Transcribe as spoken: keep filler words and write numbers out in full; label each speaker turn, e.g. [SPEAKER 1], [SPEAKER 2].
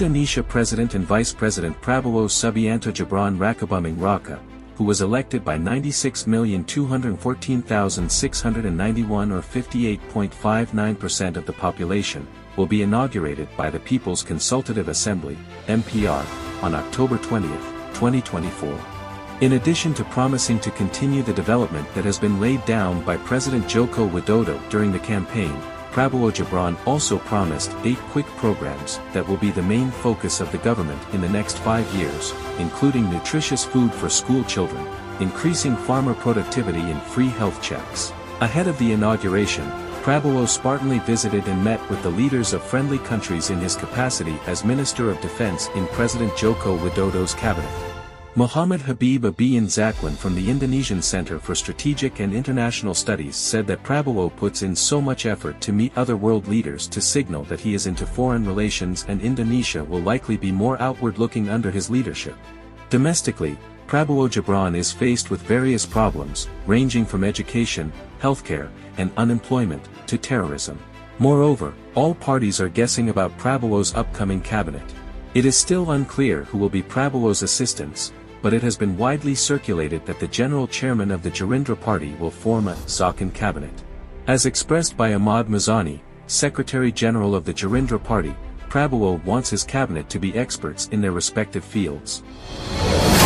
[SPEAKER 1] Indonesia President and Vice President Prabowo Subianto Gibran Rakabuming Raka, who was elected by ninety-six million two hundred fourteen thousand six hundred ninety-one or fifty-eight point five nine percent of the population, will be inaugurated by the People's Consultative Assembly, M P R, on October twentieth, twenty twenty-four. In addition to promising to continue the development that has been laid down by President Joko Widodo during the campaign, Prabowo Gibran also promised eight quick programs that will be the main focus of the government in the next five years, including nutritious food for school children, increasing farmer productivity and free health checks. Ahead of the inauguration, Prabowo Spartanly visited and met with the leaders of friendly countries in his capacity as Minister of Defense in President Joko Widodo's cabinet. Muhammad Habib Abiyan Zakwan from the Indonesian Center for Strategic and International Studies said that Prabowo puts in so much effort to meet other world leaders to signal that he is into foreign relations, and Indonesia will likely be more outward-looking under his leadership. Domestically, Prabowo Gibran is faced with various problems, ranging from education, healthcare, and unemployment, to terrorism. Moreover, all parties are guessing about Prabowo's upcoming cabinet. It is still unclear who will be Prabowo's assistants, but it has been widely circulated that the general chairman of the Gerindra party will form a second cabinet. As expressed by Ahmad Muzani, Secretary General of the Gerindra party, Prabowo wants his cabinet to be experts in their respective fields.